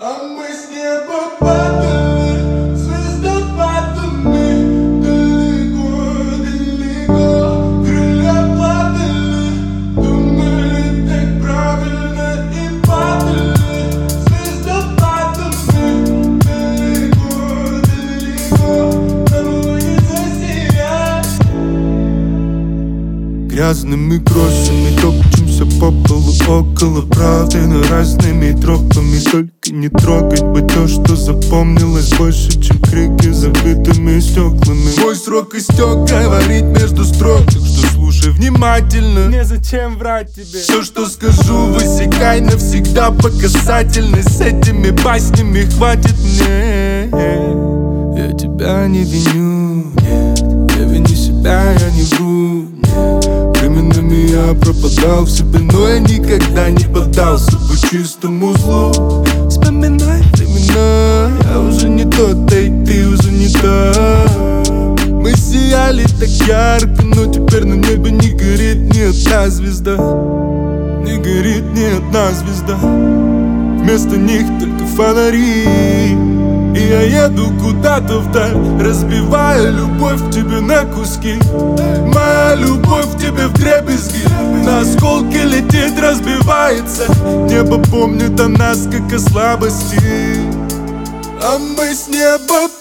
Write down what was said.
А мы с неба падали звездопадами, далеко-далеко. Крылья падали, думали так правильно и падали звездопадами, далеко-далеко. Нам будет засиять. Грязными кроссами топчемся по полу около правды, но разными тропами. Только не трогать бы то, что запомнилось больше, чем крики забитыми стеклами. Мой срок истек, говорить между строк, так что слушай внимательно. Мне зачем врать тебе? Все, что скажу, высекай навсегда по касательной. С этими баснями хватит мне. Я тебя не виню, нет. Я виню себя, я не вру, нет. Временами я пропадал в себе, но я никогда не поддался по чистому злу. Вспоминай времена, я уже не тот, да и ты уже не та. Мы сияли так ярко, но теперь на небе не горит ни одна звезда. Не горит ни одна звезда. Вместо них только фонари. И я еду куда-то вдаль, разбивая любовь к тебе на куски. Моя любовь к тебе вдребезги, на осколки летит, разбивается. Небо помнит о нас, как о слабости. А мы с неба